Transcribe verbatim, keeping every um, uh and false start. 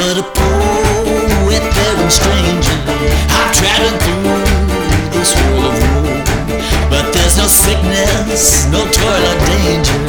but a poet there and stranger. I've traveled through this world of woe, but there's no sickness, no toil or danger